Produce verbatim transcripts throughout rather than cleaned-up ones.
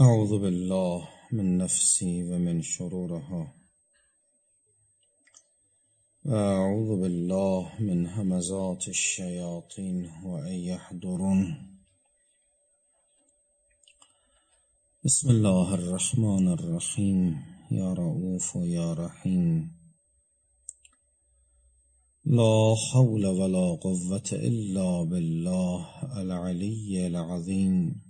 اعوذ بالله من نفسی و من شرورها و اعوذ بالله من همزات الشیاطین و ان یحضرون. بسم الله الرحمن الرحیم. یا رؤوف و یا رحیم. لا حول ولا قوة الا بالله العلی العظیم.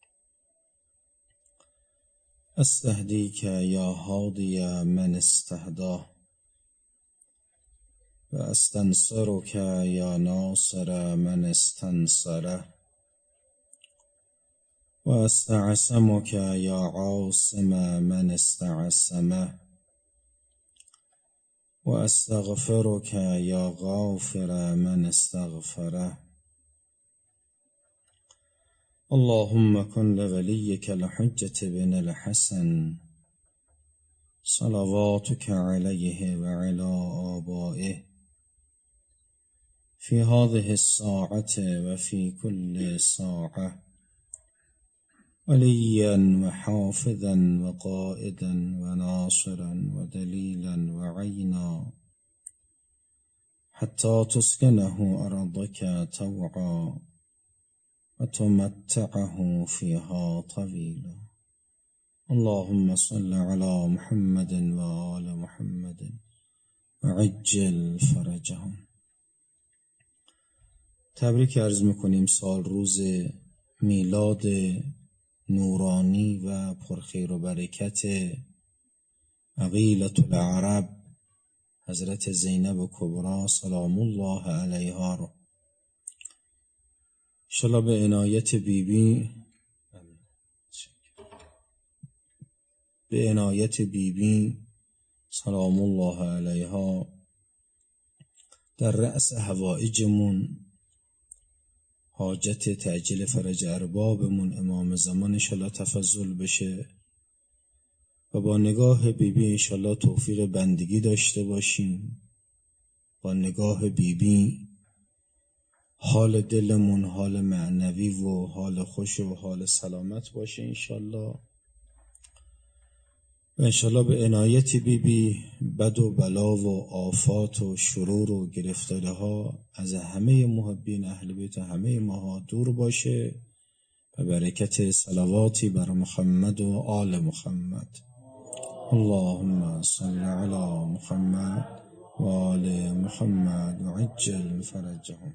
استهدیک یا هادی من استهدا و استنصرک یا ناصر من استنصره و استعصمک یا عاصم من استعصمه و استغفرک یا غافر من استغفره. اللهم کن لولیک الحجة بن الحسن صلواتک علیه و علی آبائه فی هذه الساعة و فی کل ساعة ولیا و حافظا و قائدا و ناصرا و دلیلا و عینا حتی تسکنه ارضک طوعا و تمتعه فیها طویلا. اللهم صل علی محمد و آل محمد و عجل فرجهم. تبریک عرض میکنیم سال روز میلاد نورانی و پرخیر و برکت عقیلة العرب حضرت زینب کبری سلام الله علیها رو انشاءالله به عنایت بیبی به عنایت بیبی سلام الله علیها در رأس حوائجمون، حاجت تعجیل فرج اربابمون امام زمان انشاءالله تفضل بشه و با نگاه بیبی انشاءالله توفیق بندگی داشته باشیم. با نگاه بیبی حال دلمون حال معنوی و حال خوش و حال سلامت باشه انشاءالله. و انشاءالله به عنایت بیبی بد و بلا و آفات و شرور و گرفتاری ها از همه محبین اهل بیت و همه ماها دور باشه و برکت صلواتی بر محمد و آل محمد. اللهم صل علی محمد و آل محمد و عجل فرجهم.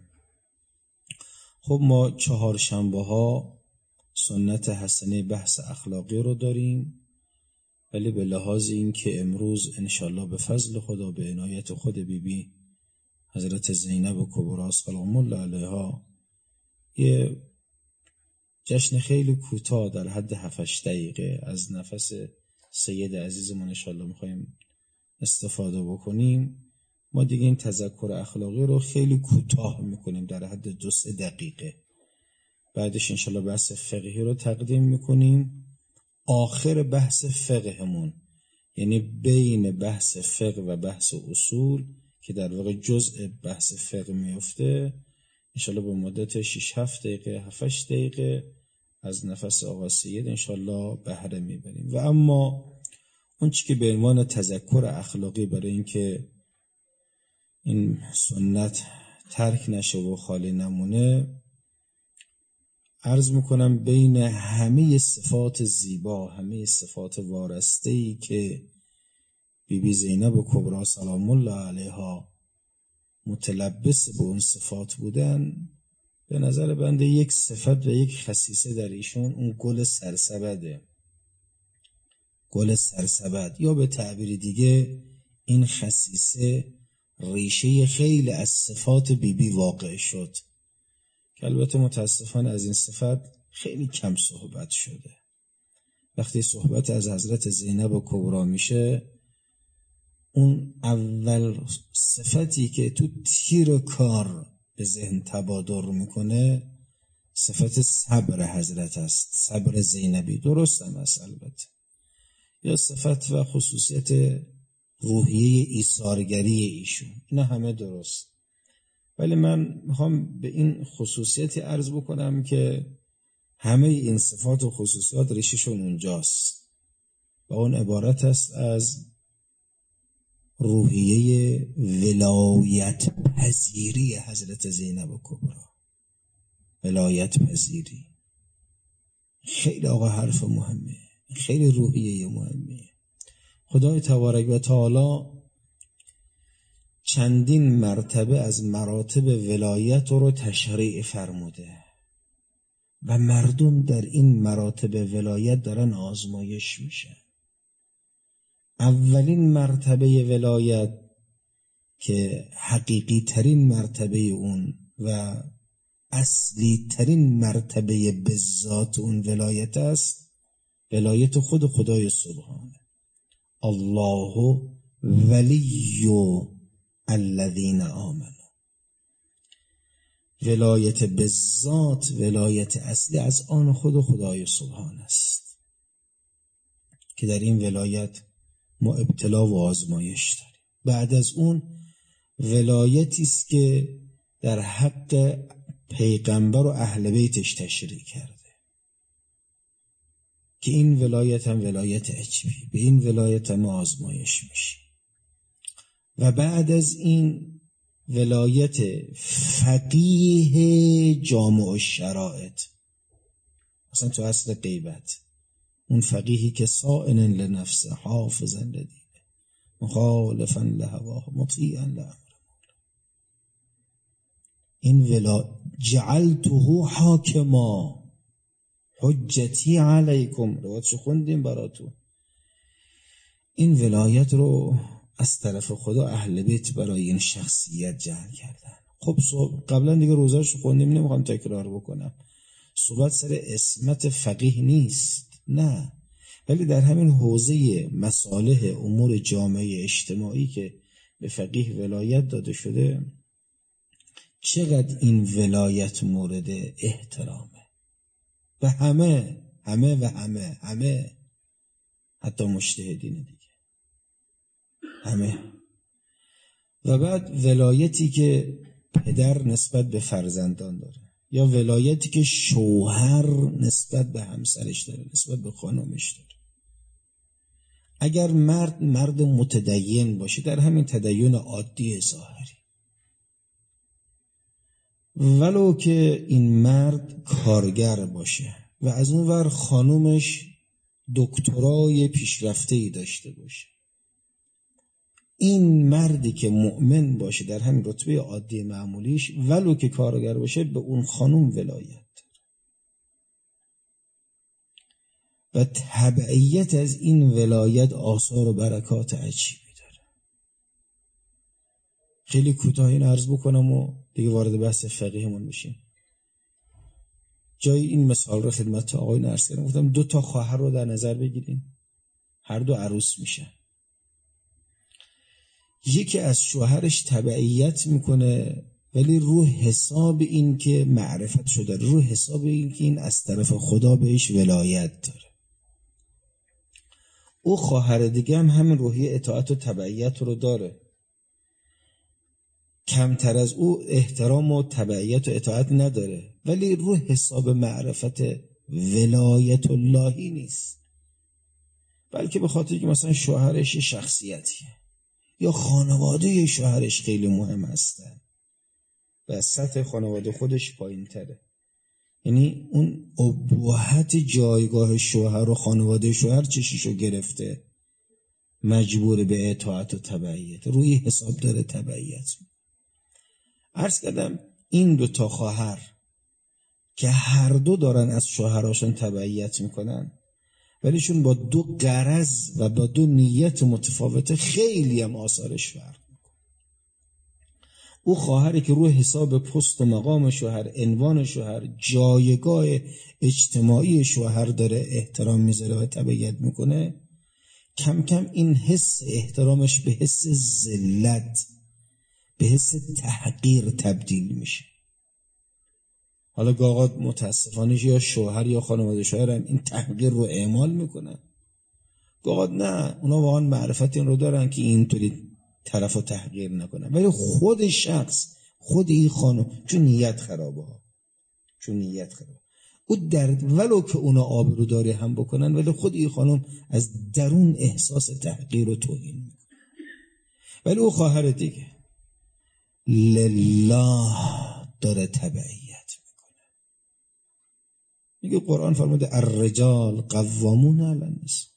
خب ما چهارشنبه ها سنت حسنه بحث اخلاقی رو داریم، ولی به لحاظ این که امروز انشالله به فضل خدا به عنایت خود بیبی بی حضرت زینب کبری سلام الله علیها یه جشن خیلی کوتاه در حد هفت هشت دقیقه از نفس سید عزیزمون انشالله میخوایم استفاده بکنیم. ما دیگه این تذکر اخلاقی رو خیلی کوتاه میکنیم در حد دو سه دقیقه، بعدش انشالله بحث فقهی رو تقدیم میکنیم. آخر بحث فقهمون یعنی بین بحث فقه و بحث اصول که در واقع جزء بحث فقه میفته انشالله به مدت شش هفت دقیقه هفت هشت دقیقه از نفس آقا سید انشالله بهره میبریم. و اما اون چی که به عنوان تذکر اخلاقی برای اینکه این سنت ترک نشه و خالی نمونه، عرض میکنم بین همه صفات زیبا، همه صفات وارسته‌ای که بی بی زینب کبری سلام الله علیها متلبس به اون صفات بودن، به نظر بنده یک صفت و یک خصیصه در ایشون اون گل سرسبده. گل سرسبد یا به تعبیر دیگه این خصیصه ریشه خیلی از صفات بیبی بی واقع شد که البته متاسفانه از این صفت خیلی کم صحبت شده. وقتی صحبت از حضرت زینب کبری میشه، اون اول صفتی که تو تیر کار به ذهن تبادر میکنه صفت صبر حضرت است. صبر زینبی درست هم است البته، یا صفت و خصوصیت روحیه ایثارگری ایشون، اینا همه درست. ولی من میخوام به این خصوصیتی عرض بکنم که همه این صفات و خصوصیات ریششون اونجاست و اون عبارت است از روحیه ولایت پذیری حضرت زینب کبری. ولایت پذیری خیلی آقا حرف مهمه، خیلی روحیه مهمه. خدای تبارک و تعالی چندین مرتبه از مراتب ولایت رو تشریع فرموده و مردم در این مراتب ولایت دارن آزمایش میشن. اولین مرتبه ولایت که حقیقی ترین مرتبه اون و اصلی ترین مرتبه به ذات اون ولایت است، ولایت خود خدای سبحانه. الله ولی الذین آمنوا. ولایت به ذات، ولایت اصلی از آن خود خدای سبحانه است که در این ولایت ما ابتلا و آزمایش داریم. بعد از اون ولایتی است که در حق پیغمبر و اهل بیتش تشریع کرده که این ولایت هم ولایت عجبی، به این ولایت هم آزمایش میشه. و بعد از این ولایت فقیه جامع الشرائط، مثلا تو اصل غیبت اون فقیهی که صائنا لنفسه حافظا لدینه مخالفا لهواه مطیعا لامر، این ولا جعلته حاکما حجتی علیکم، روایتشو خوندیم براتون. این ولایت رو از طرف خدا اهل بیت برای این شخصیت جعل کردن. خب قبلا دیگه روزاشو خوندیم، نمیخوام تکرار بکنم. صحبت سر اسمت فقیه نیست، نه، ولی در همین حوزه مصالح امور جامعه اجتماعی که به فقیه ولایت داده شده، چقدر این ولایت مورد احترامه و همه همه و همه همه حتی مجتهدین دیگه همه. و بعد ولایتی که پدر نسبت به فرزندان داره، یا ولایتی که شوهر نسبت به همسرش داره، نسبت به خانمش داره. اگر مرد مرد متدین باشه، در همین تدین عادی ظاهری، ولو که این مرد کارگر باشه و از اون ور خانومش دکترای پیشرفته‌ای داشته باشه، این مردی که مؤمن باشه در همین رتبه عادی معمولیش، ولو که کارگر باشه، به اون خانوم ولایت داره و تبعیت از این ولایت آثار و برکات عجیبی داره. خیلی کوتاه این عرض بکنم و دیگه وارد بحث فقیهمون میشیم. جای این مثال رو خدمت آقایون عرض کردم، گفتم دو تا خواهر رو در نظر بگیریم، هر دو عروس میشن. یکی از شوهرش تبعیت میکنه ولی رو حساب این که معرفت شده، رو حساب این که این از طرف خدا بهش ولایت داره. او خواهر دیگه هم همین روحیه اطاعت و تبعیت رو داره، کمتر از او احترام و تبعیت و اطاعت نداره، ولی رو حساب معرفت ولایت اللهی نیست، بلکه به خاطر که مثلا شوهرش شخصیتیه یا خانواده شوهرش خیلی مهم هستن و سطح خانواده خودش پایین تره. یعنی اون ابوحت جایگاه شوهر و خانواده شوهر چشیشو گرفته، مجبور به اطاعت و تبعیت، روی حساب داره تبعیت. عرض کردم این دو تا خواهر که هر دو دارن از شوهراشون تبعیت میکنن، ولیشون با دو غرض و با دو نیت متفاوته، خیلی هم آثارش فرق میکنه. او خواهری که روی حساب پست و مقام شوهر، عنوان شوهر، جایگاه اجتماعی شوهر داره احترام میذاره و تبعیت میکنه، کم کم این حس احترامش به حس ذلت، به حس تحقیر تبدیل میشه. حالا گاهات متاسفانه یا شوهر یا خانواده شوهر هم این تحقیر رو اعمال میکنن، گاهات نه، اونا واقعا معرفت این رو دارن که اینطوری طرف رو تحقیر نکنن، ولی خود شخص، خود این خانم، چون نیت خرابه ها چون نیت خرابه او در ولو که اونا آبروداری هم بکنن، ولی خود این خانم از درون احساس تحقیر و توهین میکنه. ولی او خواهر دیگه لله داره تبعیت میکنه. میگه قرآن فرموده الرجال قوامون علی النساء.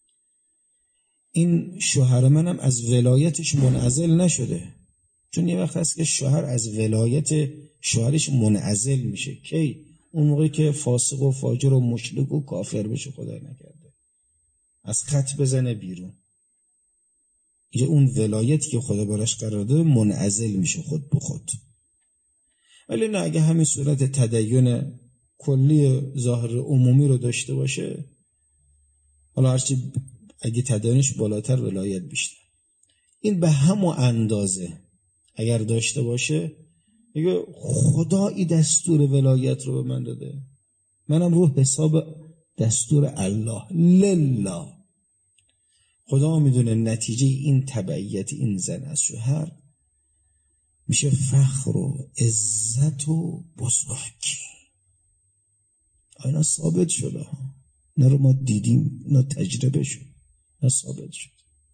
این شوهر منم از ولایتش منعزل نشده، چون یه وقت هست که شوهر از ولایت شوهرش منعزل میشه. کی؟ اون موقعی که فاسق و فاجر و مشرک و کافر بشه، خدای نکرده، از خط بزنه بیرون. اینجا اون ولایتی که خدا براش قرار داده منعزل میشه خود به خود. ولی نه، اگه همین صورت تدین کلی ظاهر عمومی رو داشته باشه، حالا هرچی اگه تدینش بالاتر ولایت بیشتر، این به همون اندازه اگر داشته باشه، میگه خدا این دستور ولایت رو به من داده، منم رو حساب دستور الله لله. خدا میدونه نتیجه این تبعیت این زن از شوهر میشه فخر و عزت و بزرگی. اینا ثابت شده ها، نه رو ما دیدیم، نه تجربه شد، نه ثابت شد.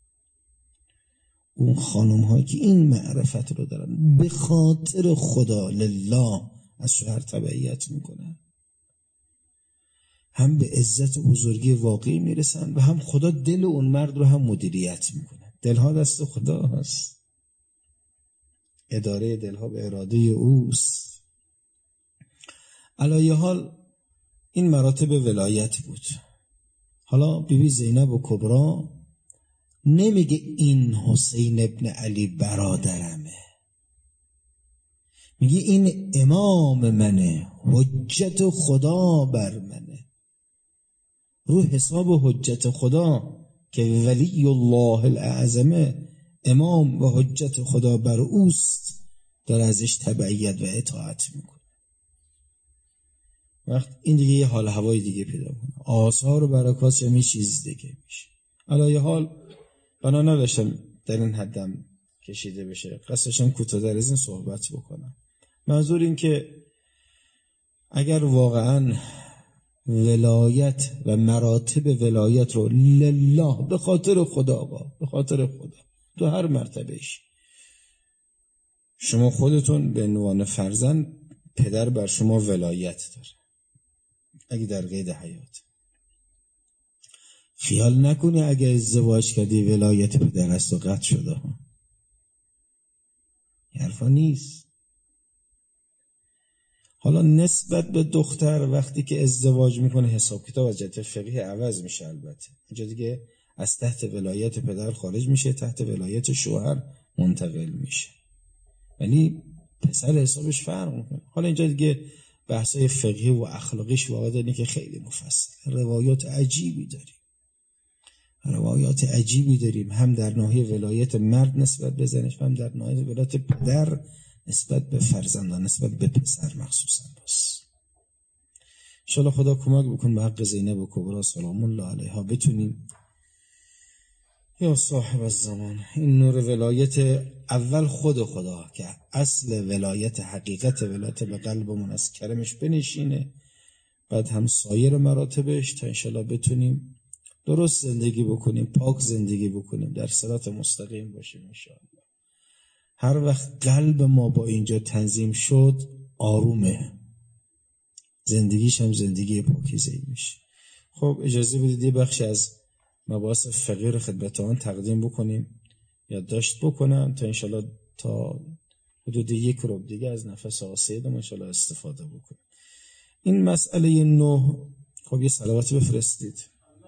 اون خانم هایی که این معرفت رو دارن به خاطر خدا لله از شوهر تبعیت میکنن، هم به عزت و بزرگی واقعی میرسن و هم خدا دل اون مرد رو هم مدیریت میکنه. دلها دست خدا هست، اداره دلها به اراده اوست. علی حال این مراتب ولایت بود. حالا بیبی زینب و کبرا نمیگه این حسین ابن علی برادرمه، میگه این امام منه، حجت خدا بر منه. رو حساب حجت خدا که ولی الله الاعظمه، امام و حجت خدا بر اوست، داره ازش تبعیت و اطاعت میکنه. وقت این دیگه یه حال هوای دیگه پیدا کنه، آثار و برکات یه چیز دیگه میشه. علی حال بنا نداشتم در این حدم کشیده بشه، قصدشم کوتاه در از این صحبت بکنم. منظور این که اگر واقعا ولایت و مراتب ولایت رو لله به خاطر خدا، آقا به خاطر خدا تو هر مرتبهش، شما خودتون به عنوان فرزند پدر بر شما ولایت داره، اگه در قید حیات خیال نکنی اگه ازدواج کردی ولایت پدر است و قطع شده ها، حرفا نیست. حالا نسبت به دختر وقتی که ازدواج میکنه حساب کتاب از جهت فقهی عوض میشه. البته اینجا دیگه از تحت ولایت پدر خارج میشه، تحت ولایت شوهر منتقل میشه، ولی پسر حسابش فرق میکنه. حالا اینجا دیگه بحثای فقهی و اخلاقیش وارد اینه که خیلی مفصل، روایات عجیبی داریم روایات عجیبی داریم هم در ناحیه ولایت مرد نسبت به زنش، هم در ناحیه ولایت پدر نسبت به فرزندان، نسبت به پسر مخصوصا. بس انشاءالله خدا کمک بکن به حق زینب و کبرا سلام الله علیها بتونیم یا صاحب الزمان این نور ولایت اول خود خدا که اصل ولایت حقیقت ولایت به قلبمون از کرمش بنشینه، بعد هم سایر مراتبش، تا انشاءالله بتونیم درست زندگی بکنیم، پاک زندگی بکنیم، در صراط مستقیم باشیم انشاءالله. هر وقت قلب ما با اینجا تنظیم شد آرومه، زندگیش هم زندگی پاکیزه‌ای میشه. خب اجازه بدید یه بخش از مباحث فقهی رو خدمت آن تقدیم بکنیم، یادداشت بکنم تا انشالله تا حدود یک ربع دیگه از نفس آقا سیدم انشالله استفاده بکنیم. این مسئله نه، خب یه صلوات بفرستید.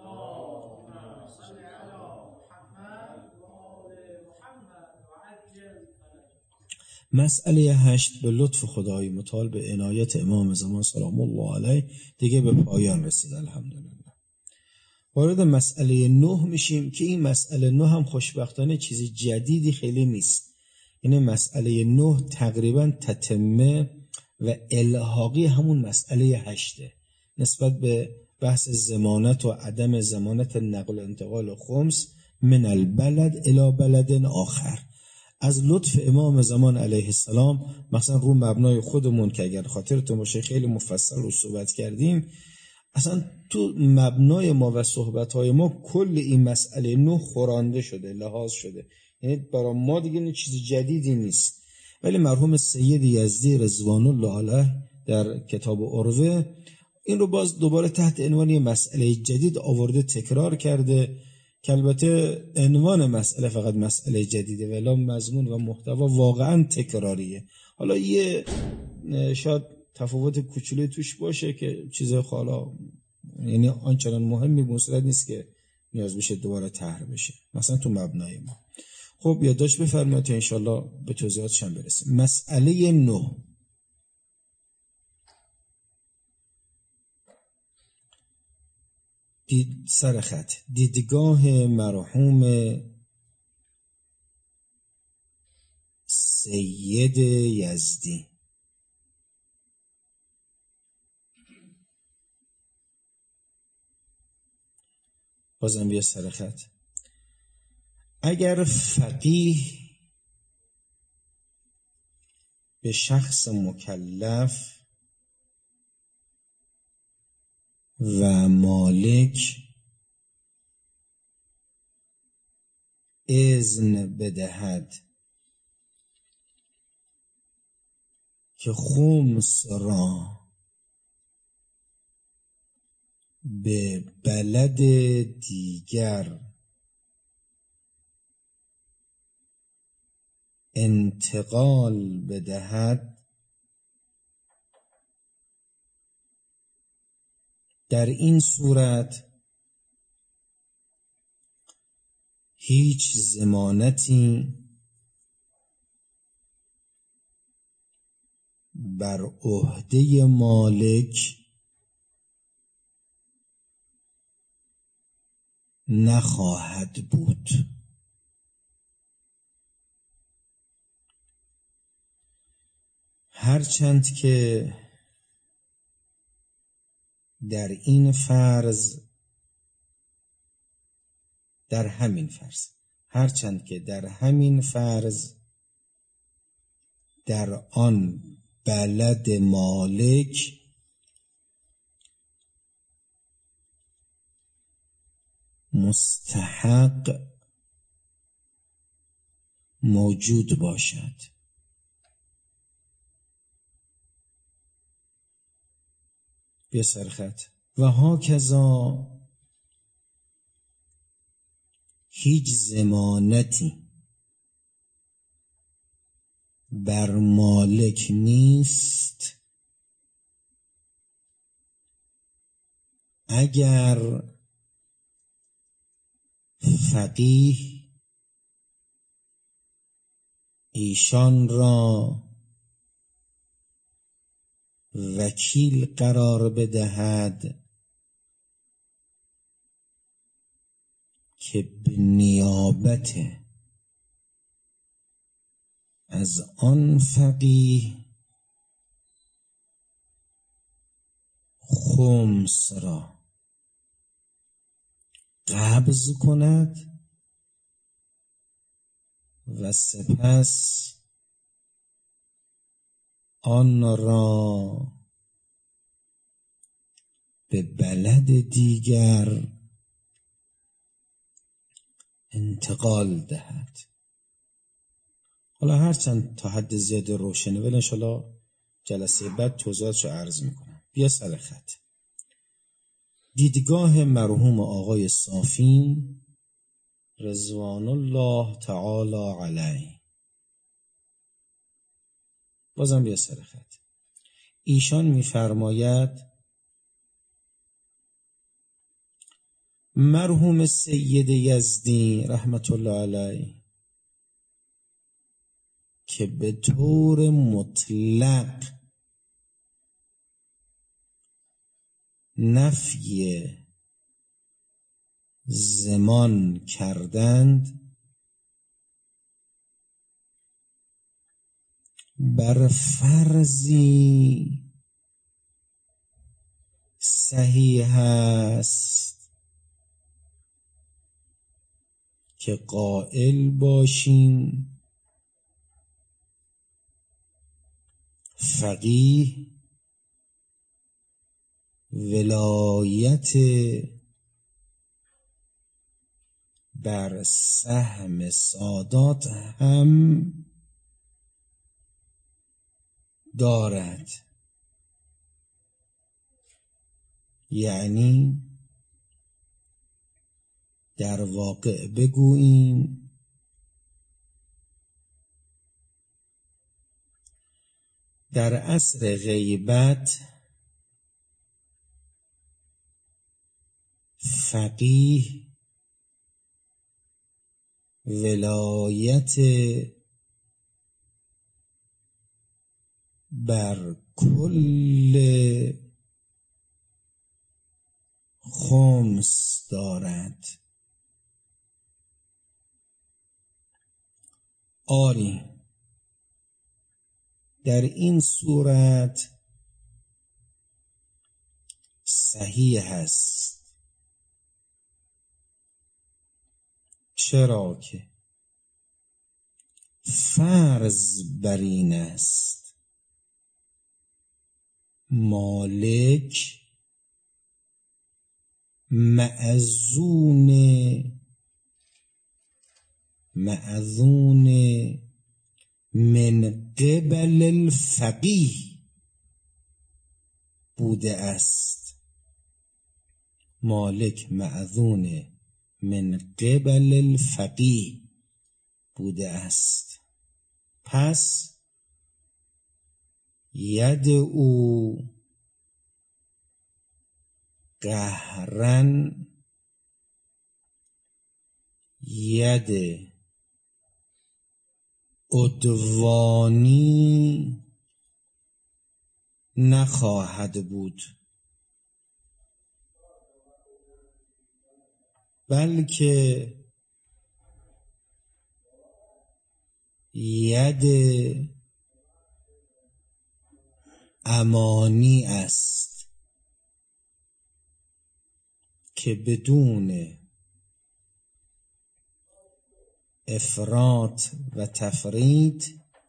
مسئله هشت به لطف خدای متعال به عنایت امام زمان سلام الله علیه دیگه به پایان رسید الحمدلله. وارد مسئله نه میشیم که این مسئله نه هم خوشبختانه چیزی جدیدی خیلی نیست. این مسئله نه تقریبا تتمه و الحاقی همون مسئله هشته نسبت به بحث ضمانت و عدم ضمانت نقل و انتقال خمس من البلد الی بلد آخر. از لطف امام زمان علیه السلام، مثلا رو مبنای خودمون که اگر خاطرتون باشه خیلی مفصل رو صحبت کردیم، اصلا تو مبنای ما و صحبتهای ما کل این مسئله نو خورانده شده، لحاظ شده، یعنی برای ما دیگه چیز جدیدی نیست. ولی مرحوم سید یزدی رضوان الله علیه در کتاب عروه این رو باز دوباره تحت عنوان مسئله جدید آورده، تکرار کرده، که البته عنوان مسئله فقط مسئله جدیده ولی مضمون و محتوا واقعا تکراریه. حالا یه شاید تفاوت کوچولوی توش باشه که چیز حالا یعنی آنچنان مهمی به صورت نیست که نیاز بشه دوباره طرح بشه، مثلا تو مبنای ما. خب یادداشت بفرمایید تا انشالله به توضیحاتش هم برسیم. مسئله نه، دید سر خط، دیدگاه مرحوم سید یزدی. بازم بیا سر خط. اگر فقیه به شخص مکلف و مالک اذن بدهد که خمس را به بلد دیگر انتقال بدهد، در این صورت هیچ ضمانتی بر عهده مالک نخواهد بود. هرچند که در این فرض در همین فرض هرچند که در همین فرض در آن بلد مالک مستحق موجود باشد. بیا سرخط. و هاکذا هیچ ضمانتی بر مالک نیست اگر فقیه ایشان را وکیل قرار بدهد که به نیابت از آن فقیه خمس را قبض کند و سپس آن را به بلد دیگر انتقال دهد. حالا هرچند تا حد زیاد روشنه ولی انشاءالله جلسه بعد توضیحاتشو عرض میکنم. بیا سر خط. دیدگاه مرحوم آقای صافی رضوان الله تعالی علیه. بازم بیا سر خط. ایشان میفرماید مرحوم سید یزدی رحمت الله علیه که به طور مطلق نفی ضمان کردند، بر فرضی صحیح است که قائل باشیم فقیه ولایت بر سهم سادات هم دارد. یعنی در واقع بگوییم در عصر غیبت فقیه ولایت بر کل خمس دارد. آری در این صورت صحیح است. چرا که فرض بر این است مالک مأذون مأذون من قبل الفقیه بوده است. مالک مأذون من قبل الفقیه بوده است. پس ید او قهرن ید عدوانی نخواهد بود، بلکه ید امانی است که بدون افراط و تفریط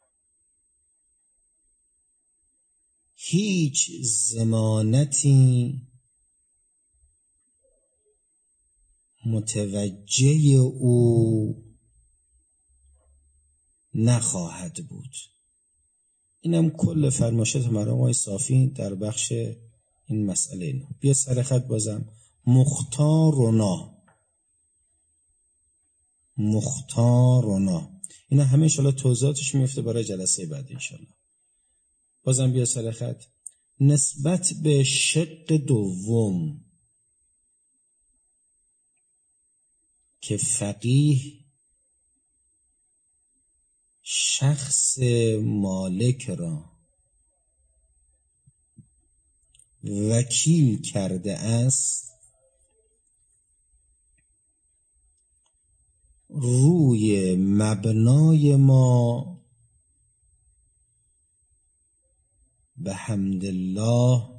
هیچ ضمانتی متوجه او نخواهد بود. اینم کل فرمایشات مرحوم آقای صافی در بخش این مسئله. اینو بیا سر خط بازم مختارنا مختارنا اینا همه انشالله توضیحاتش میفته برای جلسه بعد انشالله. بازم بیا سر خط نسبت به شق دوم که فقیه شخص مالک را وکیل کرده است، روی مبنای ما به حمدالله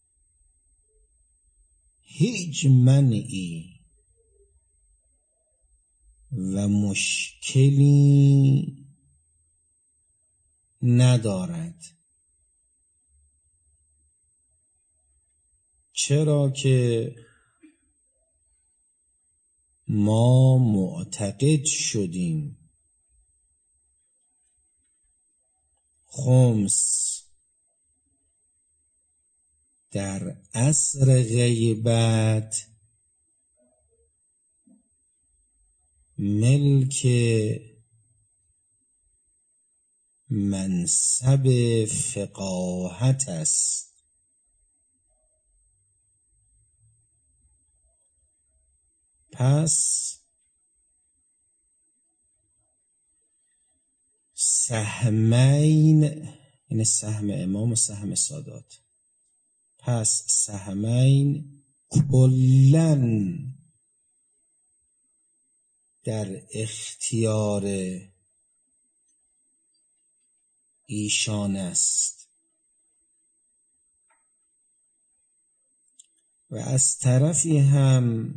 هیچ منعی و مشکلی ندارد. چرا که ما معتقد شدیم خمس در عصر غیبت ملک منصب فقاهت است. پس سهمین، این سهم امام و سهم سادات، پس سهمین کلن در اختیار ایشان است و از طرفی هم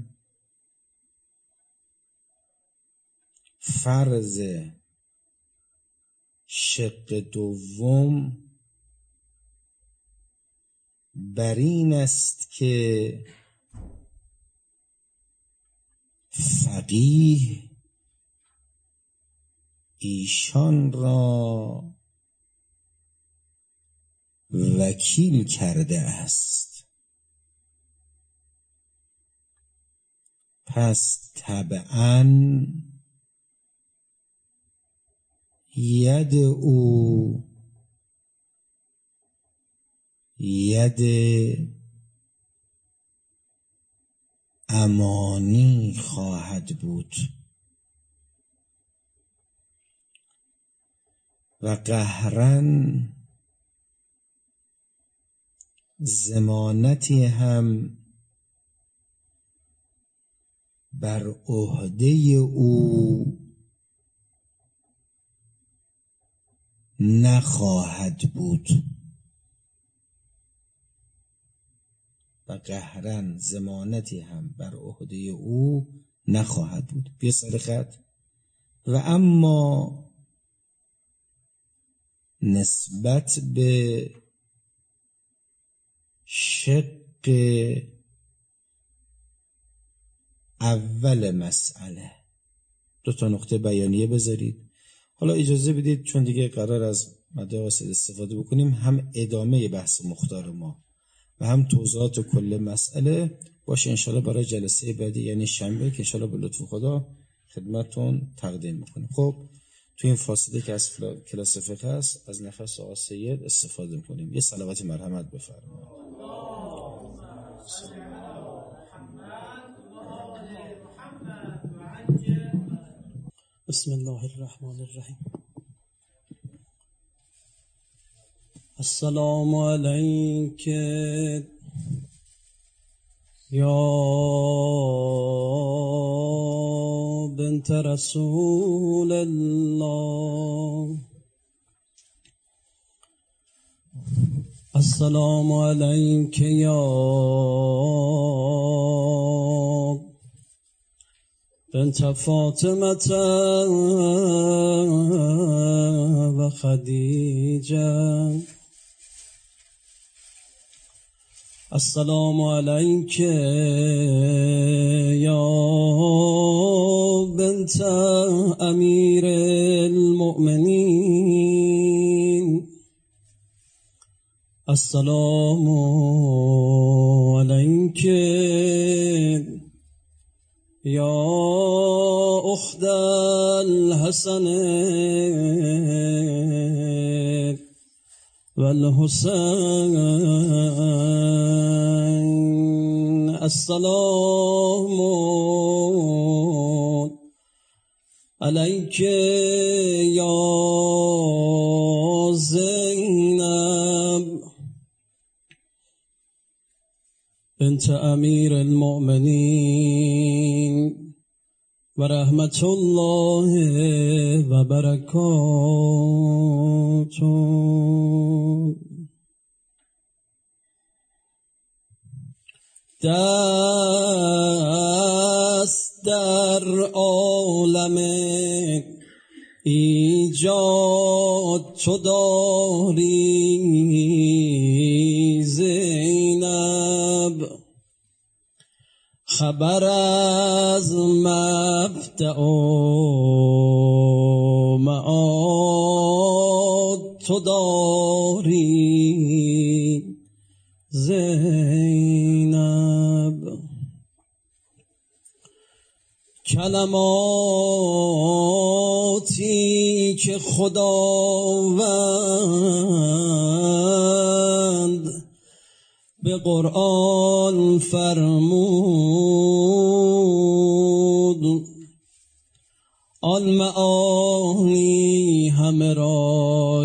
فرض شق دوم بر این است که فقیه ایشان را وکیل کرده است، پس طبعاً ید او ید امانی خواهد بود و قهرن ضمانتی هم بر عهده او نخواهد بود و قهرن ضمانتی هم بر عهده او نخواهد بود. بیا سر خط. و اما نسبت به شق اول مسئله دو تا نقطه بیانیه بذارید. حالا اجازه بدید چون دیگه قرار از مدارس استفاده بکنیم، هم ادامه بحث مختار ما و هم توضیحات کل مسئله باشه انشالله برای جلسه بعدی، یعنی شنبه، که انشالله به لطف خدا خدمتتون تقدیم میکنیم. خب تو این فاصله که از کلاس فقه هست از نفس آقا سید استفاده میکنیم. یه صلوات مرحمت بفرمایید. بسم الله الرحمن الرحیم. السلام علیک یا بنت رسول الله، السلام علیک یا بنت فاطمه و خدیجه، السلام علیک یا بنت امیر المؤمنین، السلام علیک یا اخت الحسن والحسین، السلام علیک یا زینب بنت امیر المؤمنین و رحمت الله و برکاته. دست در عالم ایجاد تو داری زینب، خبر از مبدأ و معاد تو داری زینب، کلماتی که خداوند به قرآن فرمود، آن معانی همه را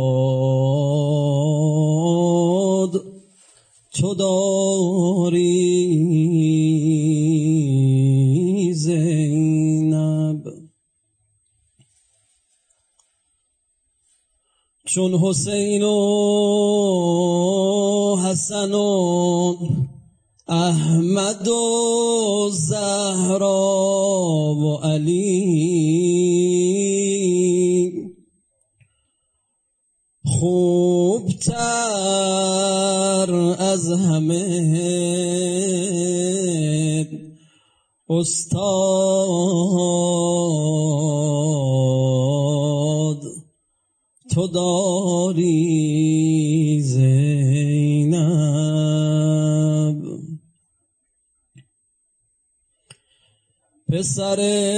یاد تو داری زینب، چون حسین و حسن و احمد و زهرا و علی خوبتر از همه استاد تو داری زینب. پسر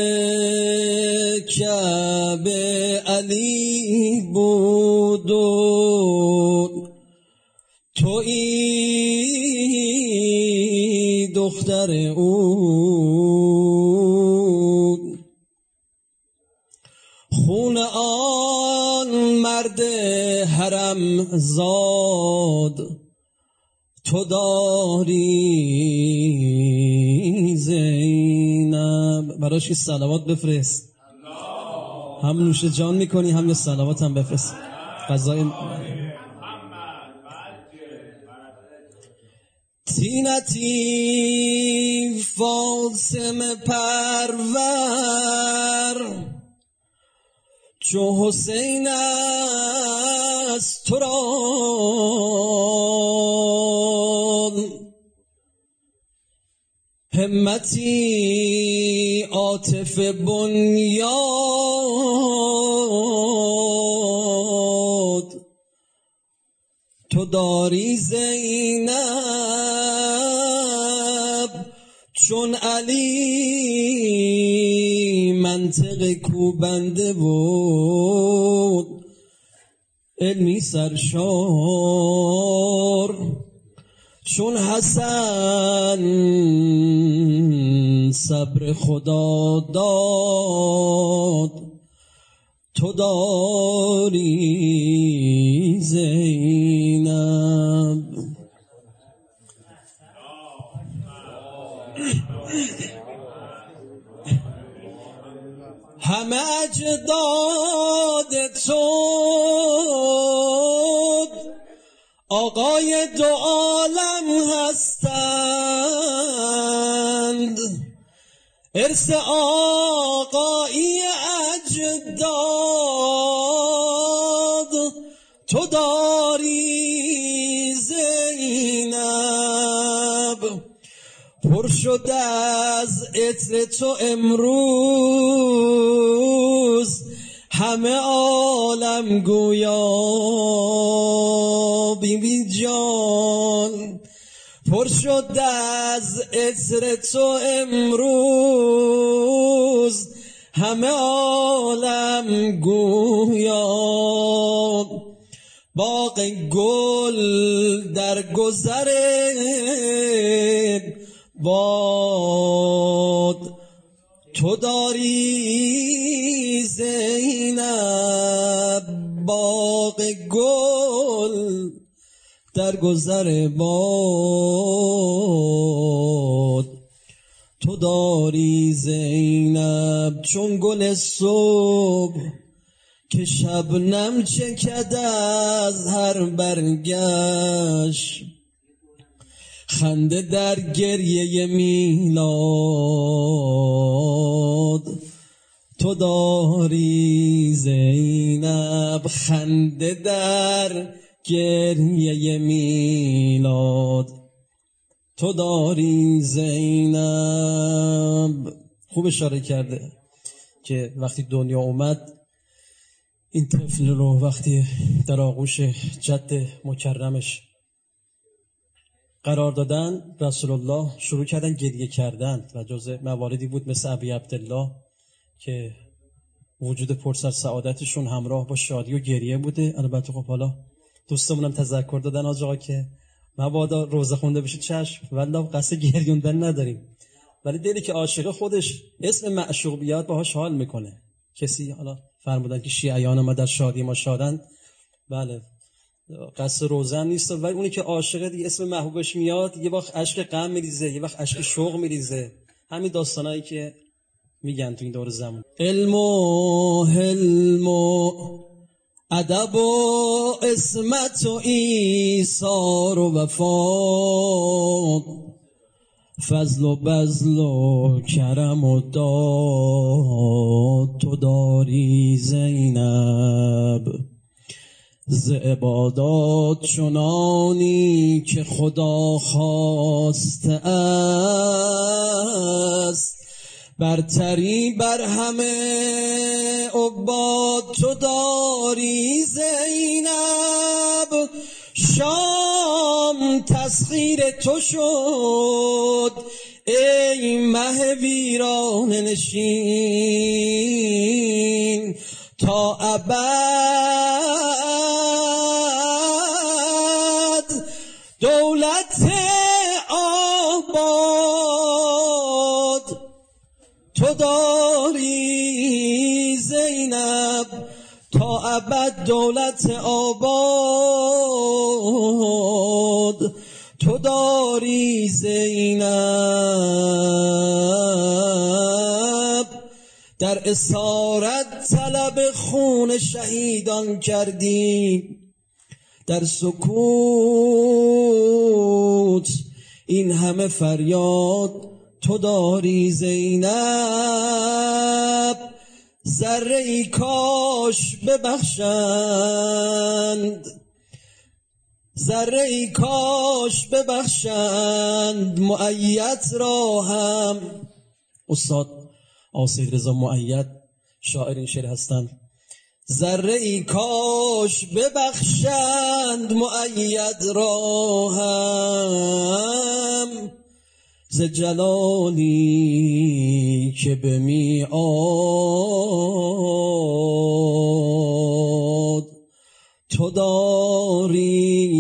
کعبه علی بود و تویی دختر او، خون آن مرد حرم زاد تو داری زینب. براش یه صلوات بفرست، هم نوش جان میکنی هم یه صلوات هم بفرست. قضای تینتی فاطمه پرور چو حسین است تو را، همتی عاطف بنیاد تو داری زینب. چون علی منطق کوبنده بود علمی سرشار، چون حسن صبر خدا داد تو داری زینب. همه اجداد تو آقای دو عالم هستند، ارث آقایی اجداد تو داری زینب. پر شد از عطر تو امروز همه عالم گویا بی بی جان، پر شد از عطر تو امروز همه عالم گویا. باغ گل در گذر باد تو داری زینب. باغ گل در گذر باد تو داری زینب. چون گل صبح که شبنم چکد از هر برگش، خنده در گریه میلاد تو داری زینب. خنده در گریه میلاد تو داری زینب. خوب اشاره کرده که وقتی دنیا اومد این طفل رو وقتی در آغوش جد مکرمش قرار دادن، رسول الله شروع کردن گریه کردن و جز مواردی بود مثل ابی عبدالله که وجود پرسر سعادتشون همراه با شادی و گریه بوده. البته خب حالا دوستمونم تذکر دادن آج آقا که مبادا روزه خونده بشه چشم، والله قصد گریوندن نداریم، ولی دلی که عاشق خودش اسم معشوق بیاد باهاش حال میکنه. کسی حالا فرمودن که شیعیان ما در شادی ما شادن، بله قصد روزن نیست، ولی اونی که عاشقه دیگه اسم محبوبش میاد یه وقت عشق غم میریزه یه وقت عشق شوق میریزه. همین داستانایی که میگن تو این دور زمان. علم و حلم و ادب و عصمت و ایثار و وفا، فضل و بذل و کرم و داد تو داری زینب. ز عبادات چنانی که خدا خواسته است، برتری بر همه عباد تو داری زینب. شام تسخیر تو شد ای مه ویرانه نشین، تا ابد دولت آباد تو داری زینب، تا ابد دولت آباد تو داری زینب. در اسارت طلب خون شهیدان کردی، در سکوت این همه فریاد تو داری زینب. ذره ای کاش ببخشند، ذره ای کاش ببخشند مؤید را هم. استاد آسید رضا مؤید شاعر این شعر هستند. ذره ای کاش ببخشند مؤید را هم، ز جلالی که به میعاد تو داری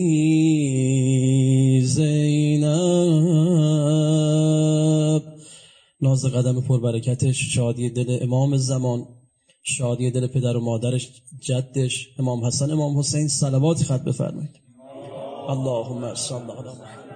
زینب. ناز قدم پربرکتش، شادی دل امام زمان، شادی دل پدر و مادرش، جدش امام حسن امام حسین، صلوات خط بفرمایید. اللهم صل علی محمد.